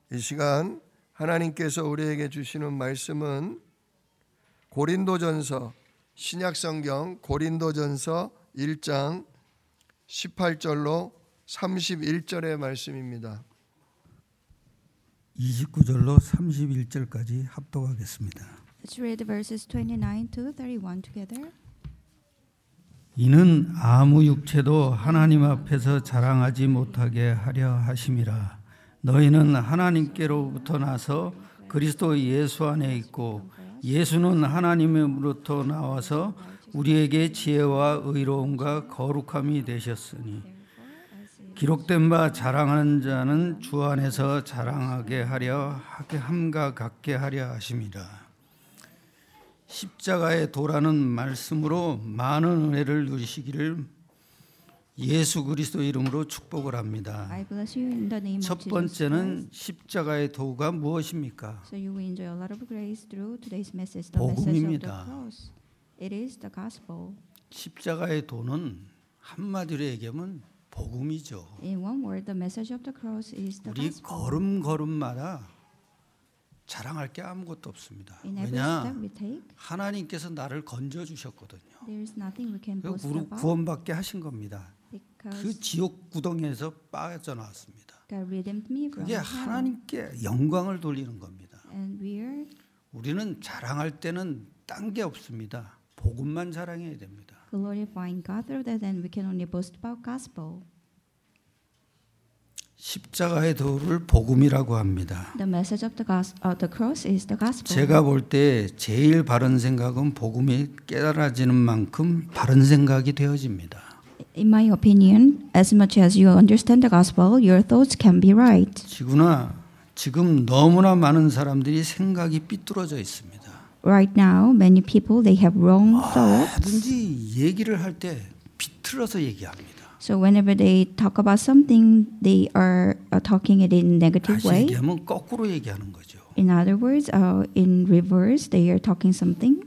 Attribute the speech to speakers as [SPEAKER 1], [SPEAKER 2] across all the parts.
[SPEAKER 1] 이 시간 하나님께서 우리에게 주시는 말씀은 고린도전서 신약성경 고린도전서 1장 18절로 31절의 말씀입니다.
[SPEAKER 2] 29절로 31절까지 합독하겠습니다.
[SPEAKER 3] Let's read verses 29 to 31 together.
[SPEAKER 2] 이는 아무 육체도 하나님 앞에서 자랑하지 못하게 하려 하심이라. 너희는 하나님께로부터 나서 그리스도 예수 안에 있고 예수는 하나님으로부터 나와서 우리에게 지혜와 의로움과 거룩함이 되셨으니 기록된 바 자랑하는 자는 주 안에서 자랑하게 하려 함과 같게 하려 하심이라. 십자가의 도라는 말씀으로 많은 은혜를 누리시기를 예수 그리스도 이름으로 축복을 합니다.
[SPEAKER 3] I bless you in the name of
[SPEAKER 2] 첫
[SPEAKER 3] Jesus
[SPEAKER 2] 번째는
[SPEAKER 3] Christ.
[SPEAKER 2] 십자가의 도가 무엇입니까?
[SPEAKER 3] So you will enjoy a lot of grace through today's message, the message of
[SPEAKER 2] 복음입니다.
[SPEAKER 3] the cross. It is the gospel.
[SPEAKER 2] 십자가의 도는 한마디로 얘기하면 복음이죠.
[SPEAKER 3] In one word, the message of the cross is the
[SPEAKER 2] 우리
[SPEAKER 3] gospel.
[SPEAKER 2] 걸음걸음마다 자랑할 게 아무것도 없습니다.
[SPEAKER 3] In every
[SPEAKER 2] 왜냐?
[SPEAKER 3] step we take,
[SPEAKER 2] 하나님께서 나를 건져 주셨거든요.
[SPEAKER 3] there is nothing we can boast
[SPEAKER 2] 우리
[SPEAKER 3] about
[SPEAKER 2] 구원받게 하신 겁니다. 그
[SPEAKER 3] because
[SPEAKER 2] 지옥 구덩이에서 빠져나왔습니다.
[SPEAKER 3] God redeemed me from
[SPEAKER 2] 그게
[SPEAKER 3] hell.
[SPEAKER 2] 하나님께 영광을 돌리는 겁니다.
[SPEAKER 3] And we are
[SPEAKER 2] 우리는 자랑할 때는 딴 게 없습니다. 복음만 자랑해야 됩니다.
[SPEAKER 3] glorifying God through that, and we can only boast about gospel.
[SPEAKER 2] 십자가의 도를 복음이라고 합니다.
[SPEAKER 3] The message of the cross is the gospel.
[SPEAKER 2] 제가 볼 때 제일 바른 생각은 복음이 깨달아지는 만큼 바른 생각이 되어집니다.
[SPEAKER 3] In my opinion, as much as you understand the gospel, your thoughts can be right.
[SPEAKER 2] 지금 너무나 많은 사람들이 생각이 삐뚤어져 있습니다.
[SPEAKER 3] Right now, many people they have wrong thoughts.
[SPEAKER 2] 뭐든지 얘기를 할 때 비틀어서 얘기합니다.
[SPEAKER 3] So whenever they talk about something, they are talking it in negative
[SPEAKER 2] 다시
[SPEAKER 3] way.
[SPEAKER 2] 얘기하면 거꾸로 얘기하는 거죠.
[SPEAKER 3] In other words, in reverse, they are talking something.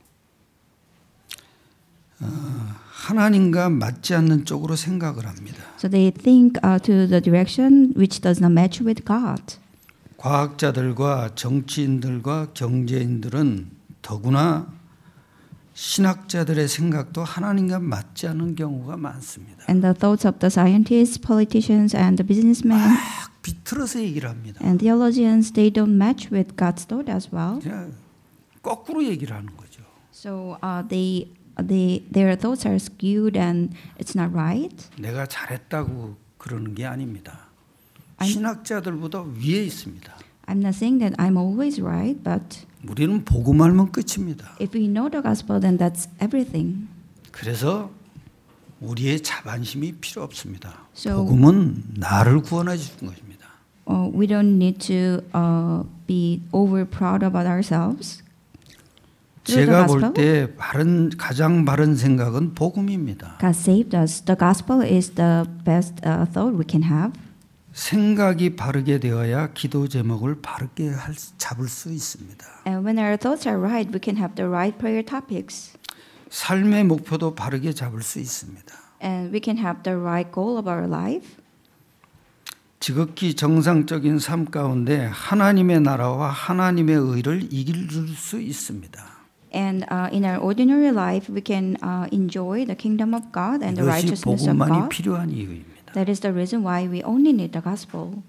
[SPEAKER 2] 하나님과 맞지 않는 쪽으로 생각을 합니다.
[SPEAKER 3] So they think to the direction which does not match with God.
[SPEAKER 2] 과학자들과 정치인들과 경제인들은 더구나 신학자들의 생각도 하나님과 맞지 않는 경우가 많습니다.
[SPEAKER 3] And the thoughts of the scientists, politicians, and the businessmen
[SPEAKER 2] 막 비틀어서 얘기를 합니다.
[SPEAKER 3] and theologians, they don't match with God's thought as well.
[SPEAKER 2] 그냥 거꾸로 얘기를 하는 거죠.
[SPEAKER 3] So their thoughts are skewed and it's not right.
[SPEAKER 2] 내가 잘했다고 그러는 게 아닙니다. 신학자들보다 위에 있습니다.
[SPEAKER 3] I'm not saying that I'm always right, but
[SPEAKER 2] 우리는 복음 알면 끝입니다.
[SPEAKER 3] if we know the gospel, then that's everything.
[SPEAKER 2] 그래서 우리의 자만심이 필요 없습니다.
[SPEAKER 3] So-
[SPEAKER 2] 복음은 나를 구원해 주는 것입니다.
[SPEAKER 3] We don't need to be over proud about ourselves. Through the
[SPEAKER 2] 제가 볼
[SPEAKER 3] gospel,
[SPEAKER 2] 때 가장 바른 생각은 복음입니다.
[SPEAKER 3] God saved us. The gospel is the best thought we can have.
[SPEAKER 2] 생각이 바르게 되어야 기도 제목을 바르게 잡을 수 있습니다.
[SPEAKER 3] And when our thoughts are right, we can have the right prayer topics.
[SPEAKER 2] 삶의 목표도 바르게 잡을 수 있습니다.
[SPEAKER 3] And we can have the right goal of our life.
[SPEAKER 2] 지극히 정상적인 삶 가운데 하나님의 나라와 하나님의 의를 이길 수 있습니다.
[SPEAKER 3] And in our ordinary life, we can enjoy the kingdom of God and the
[SPEAKER 2] 이것이
[SPEAKER 3] righteousness of
[SPEAKER 2] 복음만이
[SPEAKER 3] God.
[SPEAKER 2] 필요한 이유입니다.
[SPEAKER 3] That is the reason why we only need the gospel.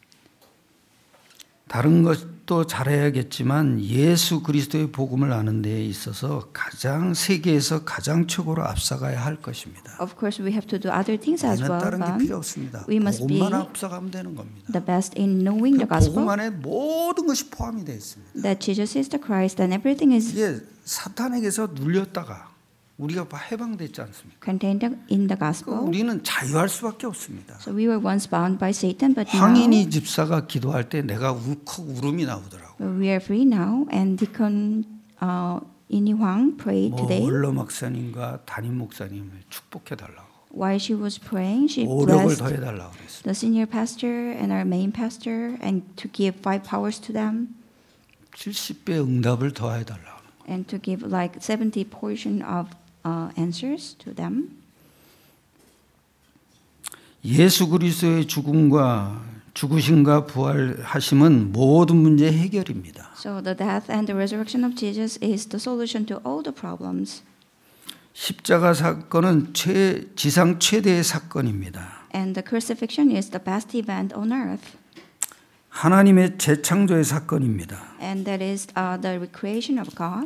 [SPEAKER 2] 다른 것도 잘해야겠지만 예수 그리스도의 복음을 아는 데에 있어서 세계에서 가장 최고로 앞서가야 할 것입니다.
[SPEAKER 3] Of course, we have to do other things as well,
[SPEAKER 2] 다른 게
[SPEAKER 3] but
[SPEAKER 2] 필요 없습니다.
[SPEAKER 3] we must be
[SPEAKER 2] 복음만 앞서가면 되는 겁니다.
[SPEAKER 3] the best in knowing the
[SPEAKER 2] 복음
[SPEAKER 3] gospel.
[SPEAKER 2] 안에 모든 것이 포함이 되어 있습니다.
[SPEAKER 3] That Jesus is the Christ and everything is
[SPEAKER 2] 이게 사탄에게서 눌렸다가 우리가 해방됐지 않습니까?
[SPEAKER 3] contained in the gospel.
[SPEAKER 2] 우리는 자유할 수밖에 없습니다.
[SPEAKER 3] So we were once bound by Satan, but now
[SPEAKER 2] 황인희 집사가 기도할 때 내가 울컥 울음이 나오더라고요.
[SPEAKER 3] we are free now. And Deacon Ini Huang prayed today.
[SPEAKER 2] 원로 목사님과 담임 목사님을 축복해 달라고.
[SPEAKER 3] While she was praying, she
[SPEAKER 2] 오력을
[SPEAKER 3] blessed
[SPEAKER 2] 더해 달라고 그랬습니다.
[SPEAKER 3] the senior pastor and our main pastor, and to give 5 powers to them,
[SPEAKER 2] 70배 응답을 더해 달라고.
[SPEAKER 3] and to give like 70 portion of answers to them.
[SPEAKER 2] 예수 그리스도의 죽음과 죽으심과 부활하심은 모든 문제 해결입니다.
[SPEAKER 3] So the death and the resurrection of Jesus is the solution to all the problems.
[SPEAKER 2] 십자가 사건은 지상 최대의 사건입니다.
[SPEAKER 3] And the crucifixion is the best event on earth.
[SPEAKER 2] 하나님의 재창조의 사건입니다.
[SPEAKER 3] And that is the recreation of God.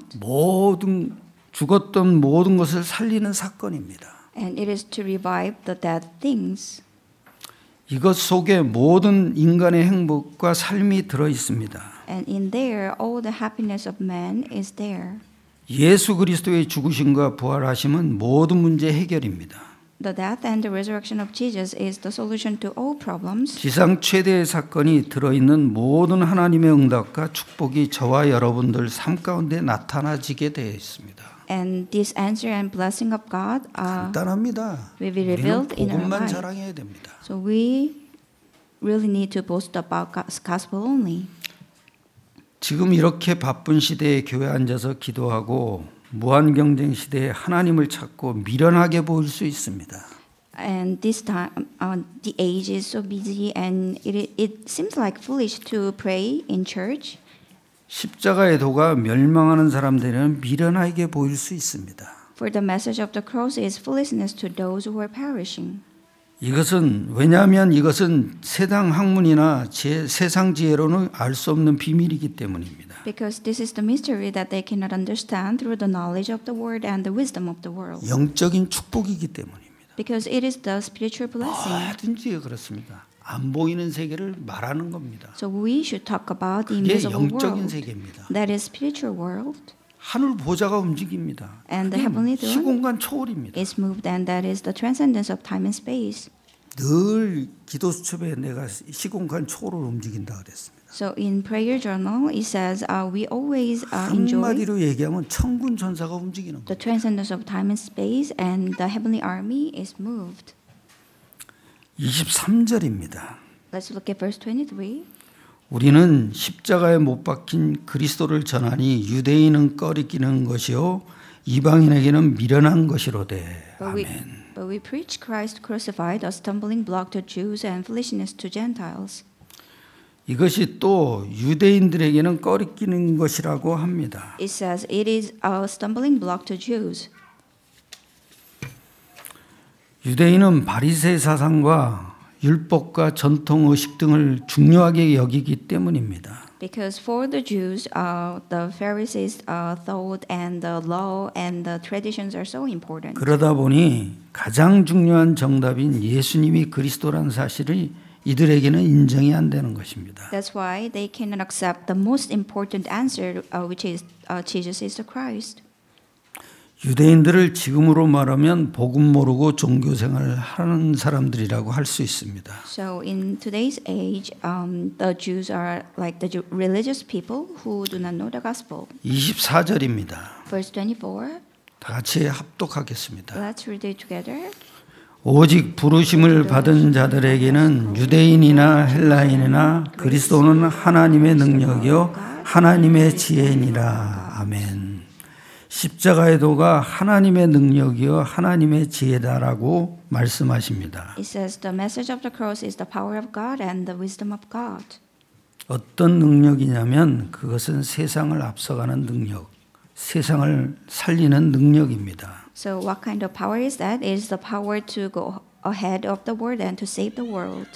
[SPEAKER 2] 죽었던 모든 것을 살리는 사건입니다.
[SPEAKER 3] And it is to revive the dead things.
[SPEAKER 2] 이것 속에 모든 인간의 행복과 삶이 들어 있습니다.
[SPEAKER 3] And in there, all the happiness of man is there.
[SPEAKER 2] 예수 그리스도의 죽으심과 부활하심은 모든 문제 해결입니다.
[SPEAKER 3] The death and the resurrection of Jesus is the solution to all problems.
[SPEAKER 2] 지상 최대의 사건이 들어있는 모든 하나님의 응답과 축복이 저와 여러분들 삶 가운데 나타나지게 되어 있습니다.
[SPEAKER 3] And this answer and blessing of God
[SPEAKER 2] 간단합니다.
[SPEAKER 3] will be
[SPEAKER 2] 우리는
[SPEAKER 3] revealed in our
[SPEAKER 2] 복음만
[SPEAKER 3] life.
[SPEAKER 2] 자랑해야 됩니다.
[SPEAKER 3] So we really need to boast about God's gospel only.
[SPEAKER 2] 지금 이렇게 바쁜 시대에 교회 앉아서 기도하고 무한 경쟁 시대에 하나님을 찾고 미련하게 보일 수 있습니다.
[SPEAKER 3] And this time, the age is so busy, and it seems like foolish to pray in church.
[SPEAKER 2] 십자가의 도가 멸망하는 사람들에게는 미련하게 보일 수 있습니다.
[SPEAKER 3] For the message of the cross is foolishness to those who are perishing.
[SPEAKER 2] 왜냐하면 이것은 세상 학문이나 세상 지혜로는 알 수 없는 비밀이기 때문입니다.
[SPEAKER 3] Because this is the mystery that they cannot understand through the knowledge of the word and the wisdom of the world.
[SPEAKER 2] 영적인 축복이기 때문입니다.
[SPEAKER 3] Because it is the spiritual blessing.
[SPEAKER 2] 뭐든지 그렇습니다. 안 보이는 세계를 말하는 겁니다.
[SPEAKER 3] So we should talk about the
[SPEAKER 2] 그게
[SPEAKER 3] invisible
[SPEAKER 2] 영적인
[SPEAKER 3] world.
[SPEAKER 2] 세계입니다.
[SPEAKER 3] That is spiritual world.
[SPEAKER 2] 하늘 보좌가 움직입니다.
[SPEAKER 3] And the heavenly throne
[SPEAKER 2] 시공간 초월입니다.
[SPEAKER 3] is moved, and that is the transcendence of time and space.
[SPEAKER 2] 늘 기도 수첩에 내가 시공간 초월을 움직인다 그랬습니다.
[SPEAKER 3] So in prayer journal, it says we always enjoy
[SPEAKER 2] 한마디로 얘기하면 천군 천사가 움직이는
[SPEAKER 3] the
[SPEAKER 2] 거예요.
[SPEAKER 3] transcendence of time and space, and the heavenly army is moved.
[SPEAKER 2] 23절입니다.
[SPEAKER 3] Let's look at verse 23.
[SPEAKER 2] 우리는 십자가에 못 박힌 그리스도를 전하니 유대인은 꺼리끼는 것이요 이방인에게는 미련한 것이로되. 아멘.
[SPEAKER 3] But we preach Christ crucified, a stumbling block to Jews and foolishness to Gentiles.
[SPEAKER 2] 이것이 또 유대인들에게는 꺼리끼는 것이라고 합니다.
[SPEAKER 3] It says it is a stumbling block to Jews.
[SPEAKER 2] 유대인은 바리새 사상과 율법과 전통 의식 등을 중요하게 여기기 때문입니다.
[SPEAKER 3] Because for the Jews, the Pharisees' thought and the law and the traditions are so important.
[SPEAKER 2] 그러다 보니 가장 중요한 정답인 예수님이 그리스도라는 사실이 이들에게는 인정이 안 되는 것입니다.
[SPEAKER 3] That's why they cannot accept the most important answer, which is Jesus is the Christ.
[SPEAKER 2] 유대인들을 지금으로 말하면 복음 모르고 종교 생활을 하는 사람들이라고 할 수 있습니다.
[SPEAKER 3] So in today's age, the Jews are like the religious people who do not know the gospel.
[SPEAKER 2] 24절입니다.
[SPEAKER 3] Verse 24.
[SPEAKER 2] 다 같이 합독하겠습니다.
[SPEAKER 3] Let's read it together.
[SPEAKER 2] 오직 부르심을 받은 자들에게는 유대인이나 헬라인이나 그리스도는 하나님의 능력이요 하나님의 지혜니라. 아멘. 십자가의 도가 하나님의 능력이요 하나님의 지혜다라고 말씀하십니다.
[SPEAKER 3] It says the message of the cross is the power of God and the wisdom of God.
[SPEAKER 2] 어떤 능력이냐면 그것은 세상을 앞서가는 능력, 세상을 살리는 능력입니다.
[SPEAKER 3] So what kind of power is that? It is the power to go ahead of the world and to save the world.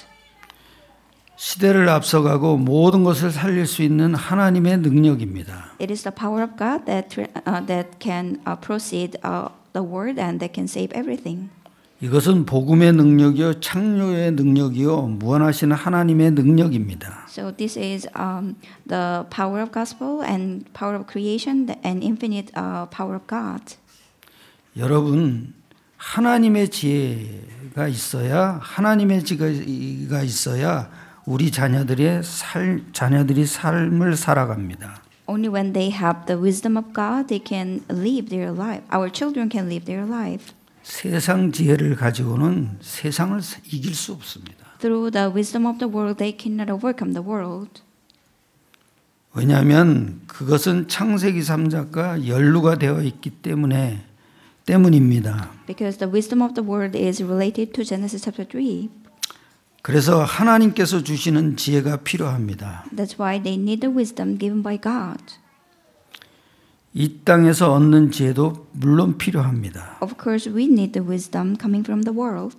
[SPEAKER 2] 시대를 앞서가고 모든 것을 살릴 수 있는 하나님의 능력입니다.
[SPEAKER 3] It is the power of God that can proceed the world and that can save everything.
[SPEAKER 2] 이것은 복음의 능력이요 창조의 능력이요 무한하신 하나님의 능력입니다.
[SPEAKER 3] So this is the power of gospel and power of creation and infinite power of God.
[SPEAKER 2] 여러분 하나님의 지혜가 있어야 하나님의 지혜가 있어야 우리 자녀들이 삶을 살아갑니다.
[SPEAKER 3] Only when they have the wisdom of God, they can live their life. Our children can live their life.
[SPEAKER 2] 세상 지혜를 가지고는 세상을 이길 수 없습니다.
[SPEAKER 3] Through the wisdom of the world, they cannot overcome the world.
[SPEAKER 2] 왜냐하면 그것은 창세기 3장과 연루가 되어 있기 때문입니다.
[SPEAKER 3] Because the wisdom of the world is related to Genesis chapter 3.
[SPEAKER 2] 그래서 하나님께서 주시는 지혜가 필요합니다.
[SPEAKER 3] That's why they need the wisdom given by God.
[SPEAKER 2] 이 땅에서 얻는 지혜도 물론 필요합니다.
[SPEAKER 3] Of course, we need the wisdom coming from the world.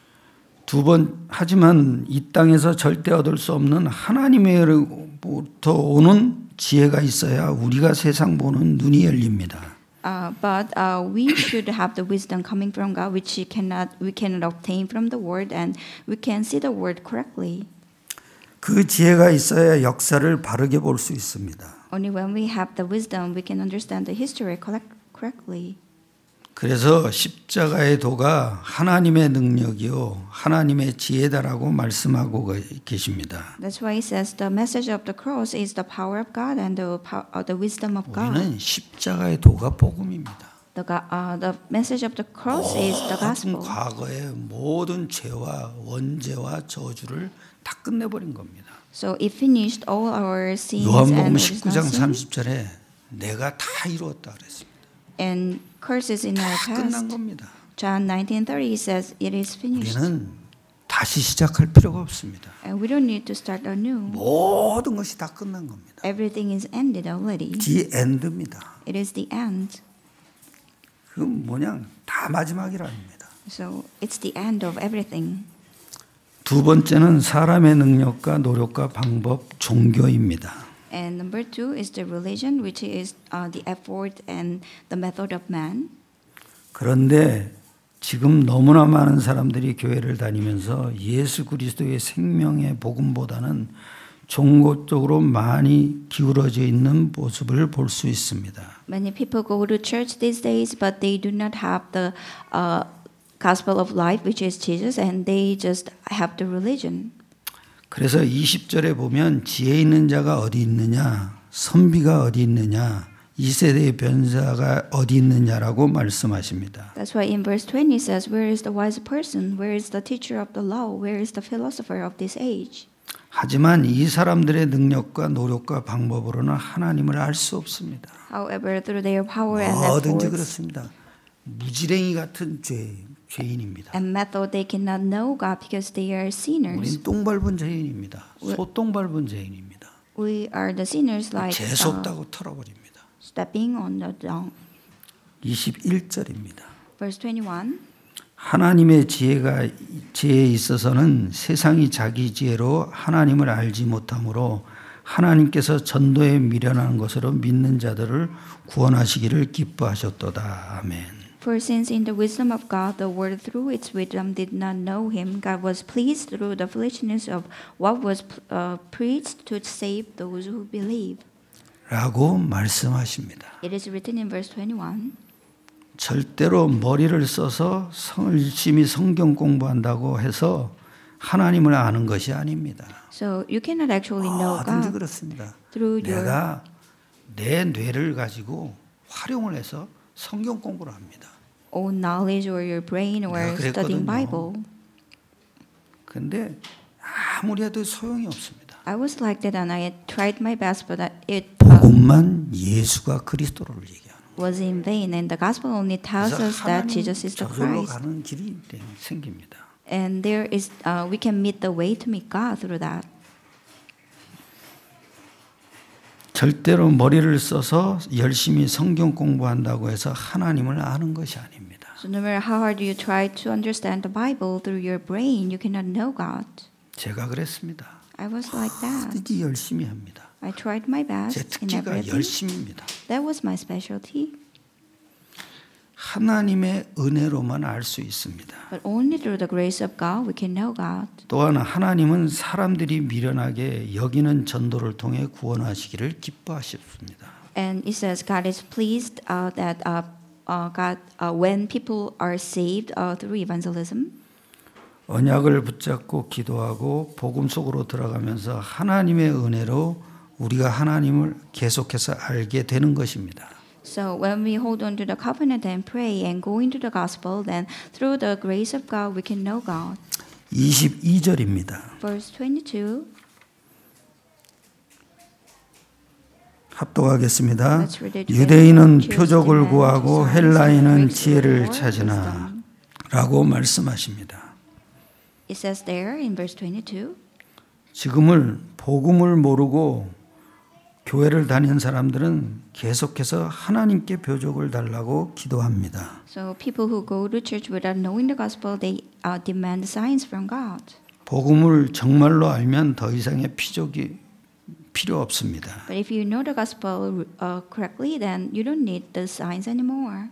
[SPEAKER 2] 하지만 이 땅에서 절대 얻을 수 없는 하나님으로부터 오는 지혜가 있어야 우리가 세상 보는 눈이 열립니다.
[SPEAKER 3] But we should have the wisdom coming from God, which we cannot obtain from the world, and we can see the word correctly.
[SPEAKER 2] 그 지혜가 있어야 역사를 바르게 볼 수 있습니다.
[SPEAKER 3] Only when we have the wisdom, we can understand the history correctly.
[SPEAKER 2] 그래서 십자가의 도가 하나님의 능력이요 하나님의 지혜다라고 말씀하고 계십니다.
[SPEAKER 3] That's why it says the message of the cross is the power of God and the wisdom of God.
[SPEAKER 2] 우리는 십자가의 도가 복음입니다.
[SPEAKER 3] The message of the cross is the gospel.
[SPEAKER 2] 과거의 모든 죄와 원죄와 저주를 다 끝내버린 겁니다.
[SPEAKER 3] So it finished all our sins
[SPEAKER 2] 요한복음
[SPEAKER 3] and there is
[SPEAKER 2] 19장
[SPEAKER 3] nothing.
[SPEAKER 2] 30절에 내가 다 이루었다 그랬습니다.
[SPEAKER 3] And curses in our
[SPEAKER 2] 다 끝난
[SPEAKER 3] past.
[SPEAKER 2] 겁니다.
[SPEAKER 3] John 19:30 says it is finished.
[SPEAKER 2] 우리는 다시 시작할 필요가 없습니다.
[SPEAKER 3] And we don't need to start anew.
[SPEAKER 2] 모든 것이 다 끝난 겁니다.
[SPEAKER 3] Everything is ended already.
[SPEAKER 2] The end입니다.
[SPEAKER 3] It is the end.
[SPEAKER 2] 그건 뭐냐? 다 마지막이랍니다.
[SPEAKER 3] So it's the end of everything.
[SPEAKER 2] 두 번째는 사람의 능력과 노력과 방법, 종교입니다.
[SPEAKER 3] And number 2 is the religion, which is the effort and the method of man.
[SPEAKER 2] 그런데 지금 너무나 많은 사람들이 교회를 다니면서 예수 그리스도의 생명의 복음보다는 종교 쪽으로 많이 기울어져 있는 모습을 볼 수 있습니다.
[SPEAKER 3] Many people go to church these days, but they do not have the gospel of life, which is Jesus, and they just have the religion.
[SPEAKER 2] 그래서 20절에 보면 지혜 있는 자가 어디 있느냐, 선비가 어디 있느냐, 이 세대의 변사가 어디 있느냐라고 말씀하십니다.
[SPEAKER 3] That's why in verse 20 it says, "Where is the wise person? Where is the teacher of the law? Where is the philosopher of this age?"
[SPEAKER 2] 하지만 이 사람들의 능력과 노력과 방법으로는 하나님을 알 수 없습니다.
[SPEAKER 3] However, through their power and
[SPEAKER 2] 뭐든지
[SPEAKER 3] efforts
[SPEAKER 2] 그렇습니다. 무지랭이 같은 죄인입니다.
[SPEAKER 3] and method, they cannot know God because they are sinners.
[SPEAKER 2] 우린 똥 밟은 죄인입니다. 소똥 밟은 죄인입니다.
[SPEAKER 3] We are the sinners like
[SPEAKER 2] 재수 없다고 털어버립니다.
[SPEAKER 3] stepping on the dung.
[SPEAKER 2] 21절입니다.
[SPEAKER 3] Verse 21.
[SPEAKER 2] 하나님의 지혜에 있어서는 세상이 자기 지혜로 하나님을 알지 못하므로 하나님께서 전도에 미련한 것으로 믿는 자들을 구원하시기를 기뻐하셨도다. 아멘.
[SPEAKER 3] For since in the wisdom of God the world through its wisdom did not know him, God was pleased through the foolishness of what was preached to save those who believe.
[SPEAKER 2] 라고 말씀하십니다.
[SPEAKER 3] It is written in verse 21.
[SPEAKER 2] 절대로 머리를 써서 열심히 성경 공부한다고 해서 하나님을 아는 것이 아닙니다.
[SPEAKER 3] So you cannot actually know
[SPEAKER 2] 뭐든지
[SPEAKER 3] God
[SPEAKER 2] 그렇습니다.
[SPEAKER 3] through your
[SPEAKER 2] 내가 내 뇌를 가지고 활용을 해서 성경 공부를 합니다.
[SPEAKER 3] own knowledge or your brain or
[SPEAKER 2] 내가
[SPEAKER 3] studying
[SPEAKER 2] 그랬거든요.
[SPEAKER 3] Bible.
[SPEAKER 2] 근데 아무리 해도 소용이 없습니다.
[SPEAKER 3] I was like that and I tried my best, but it
[SPEAKER 2] 복음만 예수가 그리스도를 얘기하는
[SPEAKER 3] was in vain. And the gospel only tells
[SPEAKER 2] 그래서
[SPEAKER 3] us that
[SPEAKER 2] 하나님
[SPEAKER 3] Jesus is the
[SPEAKER 2] 저절로
[SPEAKER 3] Christ.
[SPEAKER 2] 가는 길이 생깁니다.
[SPEAKER 3] And there is, we can meet the way to meet God through that.
[SPEAKER 2] 절대로 머리를 써서 열심히 성경 공부한다고 해서 하나님을 아는 것이 아닙니다.
[SPEAKER 3] So no matter how hard you try to understand the Bible through your brain, you cannot know God.
[SPEAKER 2] 제가 그랬습니다.
[SPEAKER 3] I was like that.
[SPEAKER 2] 뭐든지 열심히 합니다.
[SPEAKER 3] I tried my
[SPEAKER 2] 제
[SPEAKER 3] best in
[SPEAKER 2] 특기가
[SPEAKER 3] everything.
[SPEAKER 2] 열심입니다.
[SPEAKER 3] That was my specialty.
[SPEAKER 2] 하나님의 은혜로만 알 수 있습니다.
[SPEAKER 3] But only through the grace of God we can know God.
[SPEAKER 2] 또한 하나님은 사람들이 미련하게 여기는 전도를 통해 구원하시기를 기뻐하셨습니다.
[SPEAKER 3] And it says God is pleased that when people are saved through evangelism.
[SPEAKER 2] 언약을 붙잡고 기도하고 복음 속으로 들어가면서 하나님의 은혜로 우리가 하나님을 계속해서 알게 되는 것입니다.
[SPEAKER 3] So when we hold on to the covenant and pray and go into the gospel, then through the grace of God we can know God.
[SPEAKER 2] 22절입니다.
[SPEAKER 3] Verse 22.
[SPEAKER 2] 합독하겠습니다.
[SPEAKER 3] Let's read it together.
[SPEAKER 2] 유대인은
[SPEAKER 3] Choose
[SPEAKER 2] 표적을
[SPEAKER 3] demand,
[SPEAKER 2] 구하고
[SPEAKER 3] signs,
[SPEAKER 2] 헬라인은
[SPEAKER 3] breaks the
[SPEAKER 2] 지혜를
[SPEAKER 3] Lord,
[SPEAKER 2] 찾으나
[SPEAKER 3] wisdom.
[SPEAKER 2] 라고 말씀하십니다.
[SPEAKER 3] It says there in verse 22.
[SPEAKER 2] 지금을 복음을 모르고 교회를 다니는 사람들은 계속해서 하나님께 표적을 달라고 기도합니다.
[SPEAKER 3] So people who go to church without knowing the gospel, they demand signs from God.
[SPEAKER 2] 복음을 정말로 알면 더 이상의 표적이 필요 없습니다.
[SPEAKER 3] But if you know the gospel correctly, then you don't need the signs anymore.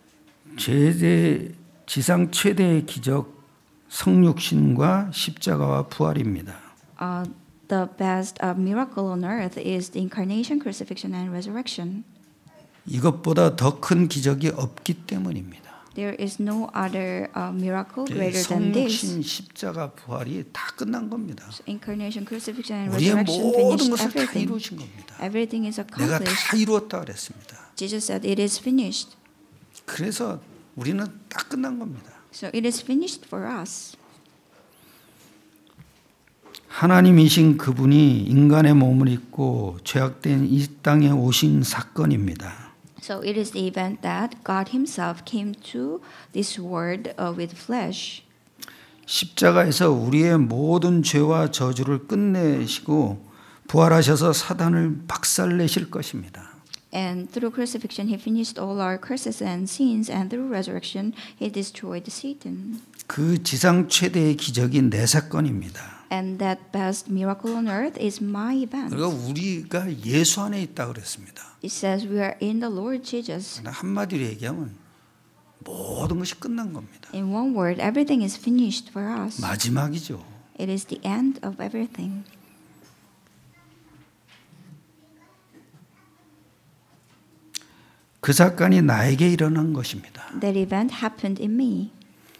[SPEAKER 2] 지상 최대의 기적 성육신과 십자가와 부활입니다.
[SPEAKER 3] The best miracle on earth is the incarnation, crucifixion, and resurrection.
[SPEAKER 2] 이것보다 더 큰 기적이 없기 때문입니다.
[SPEAKER 3] There is no other miracle greater than this.
[SPEAKER 2] 성육신, 십자가, 부활이 다 끝난 겁니다.
[SPEAKER 3] So incarnation, crucifixion, and
[SPEAKER 2] 우리의
[SPEAKER 3] resurrection
[SPEAKER 2] 모든
[SPEAKER 3] finished
[SPEAKER 2] 것을 다
[SPEAKER 3] everything.
[SPEAKER 2] 이루신 겁니다.
[SPEAKER 3] Everything is
[SPEAKER 2] 내가
[SPEAKER 3] accomplished.
[SPEAKER 2] 다 이루었다 그랬습니다.
[SPEAKER 3] Jesus said it is finished.
[SPEAKER 2] 그래서 우리는 다 끝난 겁니다.
[SPEAKER 3] So it is finished for us.
[SPEAKER 2] 하나님이신 그분이 인간의 몸을 입고 죄악된 이 땅에 오신 사건입니다.
[SPEAKER 3] So it is the event that God Himself came to this world with flesh.
[SPEAKER 2] 십자가에서 우리의 모든 죄와 저주를 끝내시고 부활하셔서 사단을 박살내실 것입니다.
[SPEAKER 3] And through crucifixion, He finished all our curses and sins, and through resurrection, He destroyed Satan.
[SPEAKER 2] 그 지상 최대의 기적이 내 사건입니다.
[SPEAKER 3] And that best miracle on earth is my event.
[SPEAKER 2] 그리고 우리가 예수 안에 있다 그랬습니다.
[SPEAKER 3] It says we are in the Lord Jesus.
[SPEAKER 2] 한마디로 얘기하면 모든 것이 끝난 겁니다.
[SPEAKER 3] In one word, everything is finished for us.
[SPEAKER 2] 마지막이죠.
[SPEAKER 3] It is the end of everything.
[SPEAKER 2] 그 사건이 나에게 일어난 것입니다.
[SPEAKER 3] That event happened in me.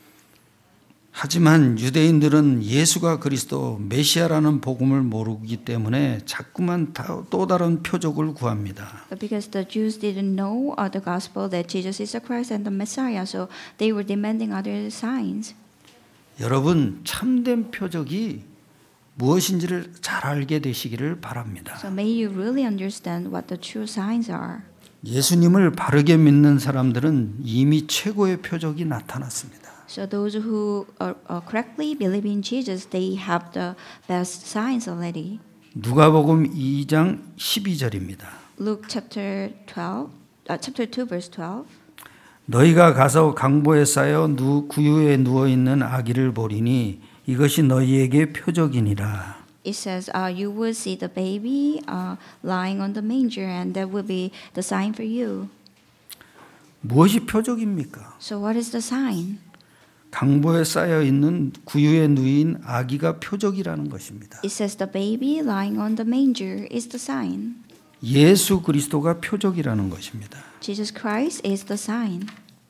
[SPEAKER 2] 하지만 유대인들은 예수가 그리스도 메시아라는 복음을 모르기 때문에 자꾸만 또 다른 표적을 구합니다.
[SPEAKER 3] But because the Jews didn't know the gospel that Jesus is the Christ and the Messiah, so they were demanding other signs.
[SPEAKER 2] 여러분 참된 표적이 무엇인지를 잘 알게 되시기를 바랍니다.
[SPEAKER 3] So may you really understand what the true signs are.
[SPEAKER 2] 예수님을 바르게 믿는 사람들은 이미 최고의 표적이 나타났습니다.
[SPEAKER 3] So those who correctly believe in Jesus, they have the best signs already.
[SPEAKER 2] 누가복음 2장 12절입니다.
[SPEAKER 3] Luke chapter 2 verse 12.
[SPEAKER 2] 너희가 가서 강보에 쌓여 구유에 누워 있는 아기를 보리니 이것이 너희에게 표적이니라.
[SPEAKER 3] It says, you will see the baby lying on the manger, and that will be the sign for you.
[SPEAKER 2] 무엇이 표적입니까?
[SPEAKER 3] So what is the sign?
[SPEAKER 2] 강보에 쌓여 있는 구유에 누인 아기가 표적이라는 것입니다.
[SPEAKER 3] It says the baby lying on the manger is the sign.
[SPEAKER 2] 예수 그리스도가 표적이라는 것입니다.
[SPEAKER 3] Jesus Christ is the sign.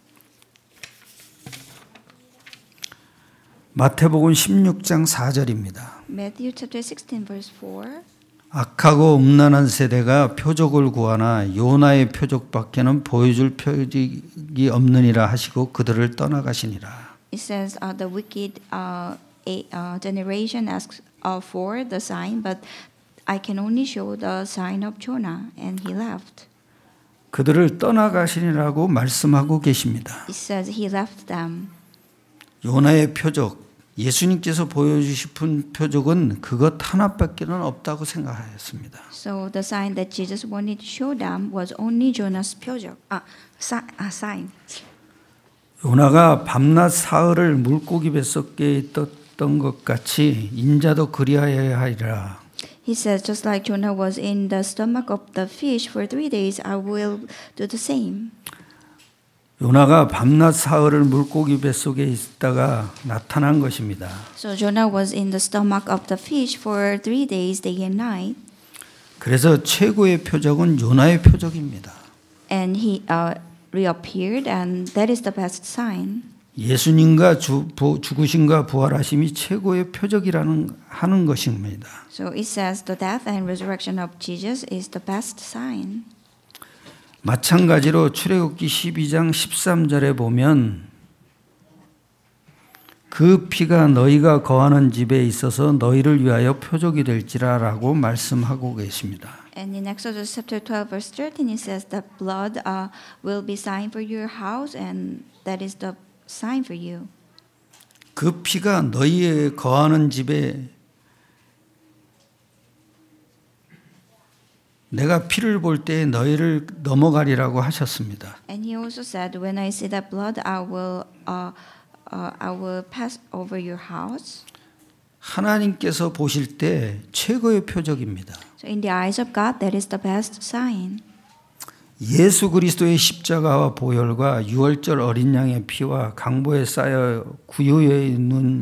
[SPEAKER 2] 마태복음 16장 4절입니다.
[SPEAKER 3] Matthew chapter 16 verse 4.
[SPEAKER 2] 악하고 음란한 세대가 표적을 구하나 요나의 표적밖에는 보여줄 표적이 없느니라 하시고 그들을 떠나가시니라.
[SPEAKER 3] It says the wicked generation asks for the sign, but I can only show the sign of Jonah, and he left.
[SPEAKER 2] 그들을 떠나가시니라고 말씀하고 계십니다.
[SPEAKER 3] It says he left them.
[SPEAKER 2] 요나의 표적, 예수님께서 보여주신 표적은 그것 하나밖에는 없다고 생각하였습니다.
[SPEAKER 3] So the sign that Jesus wanted to show them was only Jonah's 표적. Sign.
[SPEAKER 2] 요나가 밤낮 사흘을 물고기 뱃속에 있었던 것 같이 인자도 그리하여야 하리라.
[SPEAKER 3] He says, just like Jonah was in the stomach of the fish for 3 days, I will do the same.
[SPEAKER 2] 요나가 밤낮 사흘을 물고기 뱃속에 있다가 나타난 것입니다.
[SPEAKER 3] So Jonah was in the stomach of the fish for 3 days, day and night.
[SPEAKER 2] 그래서 최고의 표적은 요나의 표적입니다.
[SPEAKER 3] And he reappeared, and that is the best sign.
[SPEAKER 2] 예수님과 죽으심과 부활하심이 최고의 표적이라는 하는 것입니다.
[SPEAKER 3] So it says the death and resurrection of Jesus is the best sign.
[SPEAKER 2] 마찬가지로 출애굽기 12장 13절에 보면 그 피가 너희가 거하는 집에 있어서 너희를 위하여 표적이 될지라라고 말씀하고 계십니다.
[SPEAKER 3] And in Exodus chapter 12 verse 13 it says that blood will be sign for your house, and that is the sign for you.
[SPEAKER 2] 그 피가 너희의 거하는 집에 내가 피를 볼 때 너희를 넘어가리라고 하셨습니다.
[SPEAKER 3] And he also said, "When I see that blood, I will pass over your house."
[SPEAKER 2] 하나님께서 보실 때 최고의 표적입니다.
[SPEAKER 3] So in the eyes of God, that is the best sign.
[SPEAKER 2] 예수 그리스도의 십자가와 보혈과 유월절 어린 양의 피와 강보에 쌓여 구유에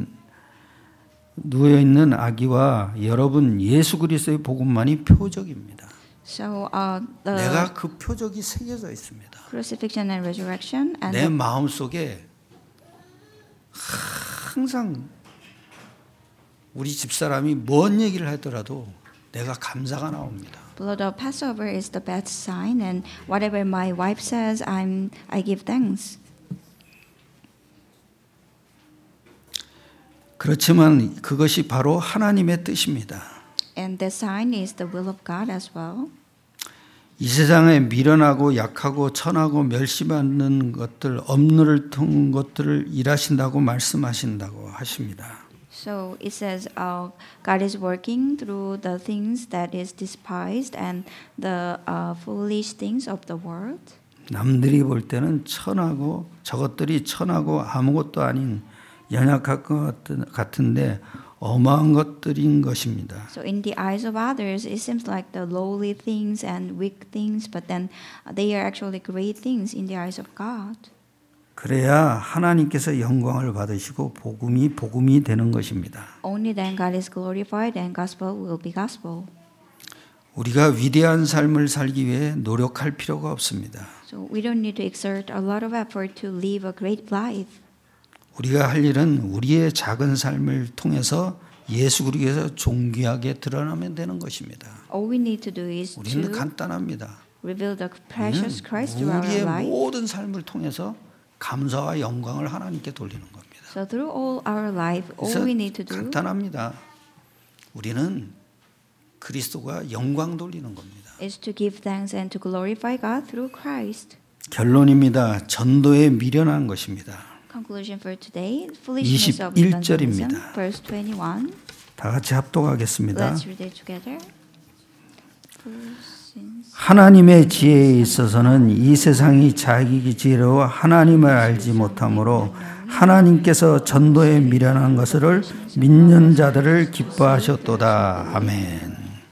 [SPEAKER 2] 누워 있는 아기와 여러분 예수 그리스도의 복음만이 표적입니다.
[SPEAKER 3] So
[SPEAKER 2] 내가 그 표적이 새겨져 있습니다.
[SPEAKER 3] crucifixion and resurrection and
[SPEAKER 2] 내 마음 속에 항상 우리 집사람이 뭔 얘기를 하더라도 내가 감사가 나옵니다.
[SPEAKER 3] blood of Passover is the best sign, and whatever my wife says, I give thanks.
[SPEAKER 2] 그렇지만 그것이 바로 하나님의 뜻입니다.
[SPEAKER 3] And the sign is the will of God as well.
[SPEAKER 2] 이 세상에 미련하고 약하고 천하고 멸시받는 것들, 업무를 통 것들을 일하신다고 말씀하신다고 하십니다.
[SPEAKER 3] So it says God is working through the things that is despised and the foolish things of the world.
[SPEAKER 2] 남들이 볼 때는 천하고 저것들이 천하고 아무것도 아닌 연약할 것 같은데 어마한 것들인 것입니다.
[SPEAKER 3] So in the eyes of others, it seems like the lowly things and weak things, but then they are actually great things in the eyes of God.
[SPEAKER 2] 그래야 하나님께서 영광을 받으시고 복음이 되는 것입니다.
[SPEAKER 3] Only then God is glorified and gospel will be gospel.
[SPEAKER 2] 우리가 위대한 삶을 살기 위해 노력할 필요가 없습니다.
[SPEAKER 3] So we don't need to exert a lot of effort to live a great life.
[SPEAKER 2] 우리가 할 일은 우리의 작은 삶을 통해서 예수 그리스도에서 존귀하게 드러나면 되는 것입니다.
[SPEAKER 3] All we need to do is
[SPEAKER 2] 우리는
[SPEAKER 3] to
[SPEAKER 2] 간단합니다.
[SPEAKER 3] reveal the precious Christ through our
[SPEAKER 2] 우리의
[SPEAKER 3] life.
[SPEAKER 2] 모든 삶을 통해서 감사와 영광을 하나님께 돌리는 겁니다.
[SPEAKER 3] So through all our life, all we need to do
[SPEAKER 2] 간단합니다. 우리는 그리스도가 영광 돌리는 겁니다.
[SPEAKER 3] is to give thanks and to glorify God through Christ.
[SPEAKER 2] 결론입니다. 전도에 미련한 것입니다.
[SPEAKER 3] Conclusion for today: foolishness of
[SPEAKER 2] 21절입니다.
[SPEAKER 3] evangelism. Verse 21.
[SPEAKER 2] 다 같이 합독하겠습니다.
[SPEAKER 3] Let's read it together.
[SPEAKER 2] 하나님의 지혜에 있어서는 이 세상이 자기 지혜로 하나님을 알지 못하므로 하나님께서 전도에 미련한 것을 믿는 자들을 기뻐하셨도다. 아멘.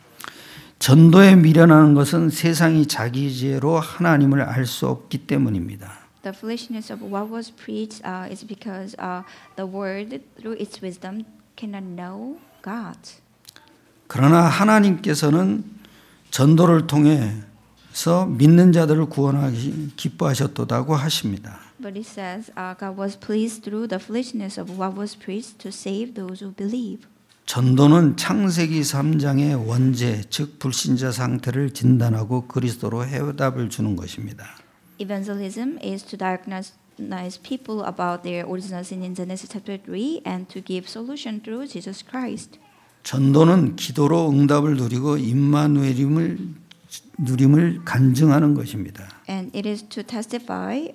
[SPEAKER 2] 전도에 미련한 것은 세상이 자기 지혜로 하나님을 알 수 없기 때문입니다.
[SPEAKER 3] The foolishness of what was preached is because the word through its wisdom cannot know God.
[SPEAKER 2] 그러나 하나님께서는 전도를 통해서 믿는 자들을 구원하기 기뻐하셨도다고 하십니다.
[SPEAKER 3] But it says God was pleased through the foolishness of what was preached to save those who believe.
[SPEAKER 2] 전도는 창세기 3장의 원죄, 즉 불신자 상태를 진단하고 그리스도로 해답을 주는 것입니다.
[SPEAKER 3] Evangelism is to diagnose people about their original sin in Genesis chapter 3 and to give solution through Jesus Christ.
[SPEAKER 2] 전도는 기도로 응답을 누리고 임마누엘임을 누림을 간증하는 것입니다.
[SPEAKER 3] And it is to testify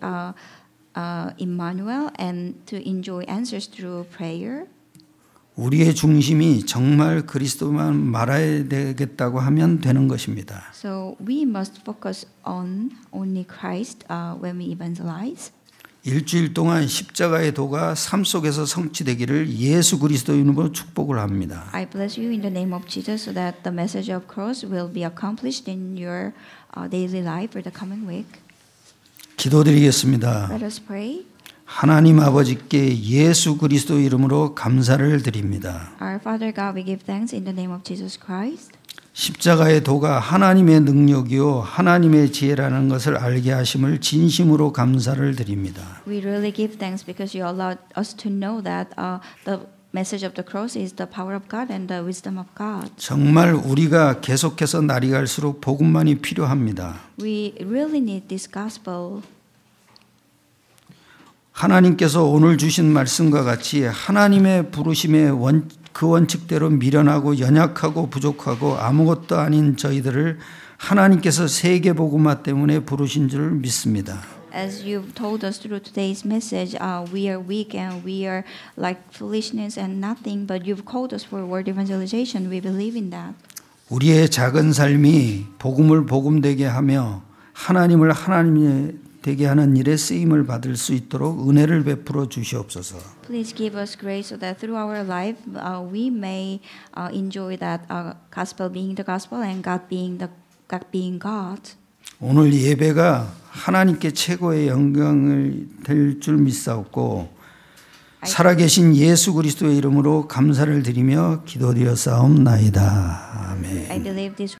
[SPEAKER 3] Emmanuel and to enjoy answers through prayer.
[SPEAKER 2] 우리의 중심이 정말 그리스도만 말해야 되겠다고 하면 되는 것입니다.
[SPEAKER 3] So we must focus on only Christ when we evangelize.
[SPEAKER 2] 일주일 동안 십자가의 도가 삶 속에서 성취되기를 예수 그리스도 이름으로 축복을 합니다.
[SPEAKER 3] I bless you in the name of Jesus so that the message of cross will be accomplished in your daily life for the coming week.
[SPEAKER 2] 기도드리겠습니다.
[SPEAKER 3] Let us pray.
[SPEAKER 2] 하나님 아버지께 예수 그리스도 이름으로 감사를 드립니다.
[SPEAKER 3] Our Father God, we give thanks in the name of Jesus Christ.
[SPEAKER 2] 십자가의 도가 하나님의 능력이요 하나님의 지혜라는 것을 알게 하심을 진심으로 감사를 드립니다.
[SPEAKER 3] We really give thanks because you allowed us to know that the message of the cross is the power of God and the wisdom of God.
[SPEAKER 2] 정말 우리가 계속해서 날이 갈수록 복음만이 필요합니다.
[SPEAKER 3] We really need this gospel.
[SPEAKER 2] 하나님께서 오늘 주신 말씀과 같이 하나님의 부르심의 그 원칙대로 미련하고 연약하고 부족하고 아무것도 아닌 저희들을 하나님께서 세계복음화 때문에 부르신 줄 믿습니다.
[SPEAKER 3] As you've told us through today's message, we are weak and we are like foolishness and nothing, but you've called us for word evangelization. We believe in that.
[SPEAKER 2] 우리의 작은 삶이 복음을 복음되게 하며 하나님을 하나님 되게 하는 일에 쓰임을 받을 수 있도록 은혜를 베풀어 주시옵소서.
[SPEAKER 3] Please give us grace so that through our life we may enjoy that gospel being the gospel and God being God.
[SPEAKER 2] 오늘 예배가 하나님께 최고의 영광을 될 줄 믿사옵고 살아계신 예수 그리스도의 이름으로 감사를 드리며 기도드렸사옵나이다. 아멘.
[SPEAKER 3] I believe this